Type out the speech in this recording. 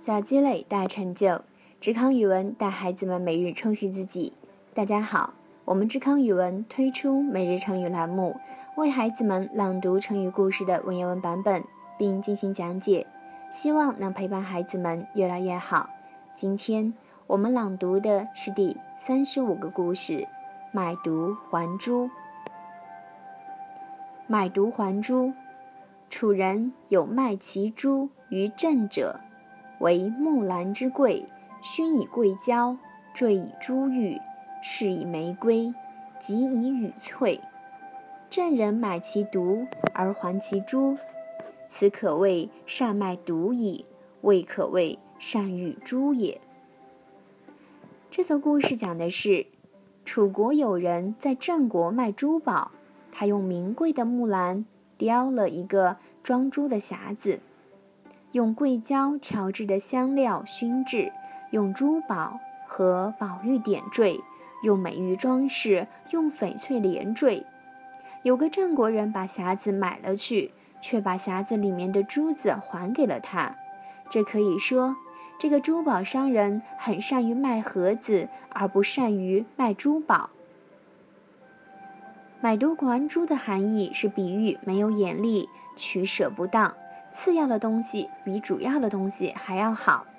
小积累大成就，知康语文带孩子们每日充实自己。大家好，我们知康语文推出每日成语栏目，为孩子们朗读成语故事的文言文版本，并进行讲解，希望能陪伴孩子们越来越好。今天我们朗读的是第35个故事，买椟还珠。买椟还珠，楚人有卖其珠于镇者，为木兰之贵，熏以桂胶，缀以珠玉，饰以玫瑰，及以羽翠。镇人买其椟而还其珠，此可谓善卖椟矣，未可谓善与珠也。这则故事讲的是，楚国有人在郑国卖珠宝，他用名贵的木兰雕了一个装珠的匣子，用桂胶调制的香料熏制，用珠宝和宝玉点缀，用美玉装饰，用翡翠连缀。有个郑国人把匣子买了去，却把匣子里面的珠子还给了他。这可以说，这个珠宝商人很善于卖盒子，而不善于卖珠宝。买椟还珠的含义是比喻没有眼力，取舍不当，次要的东西比主要的东西还要好。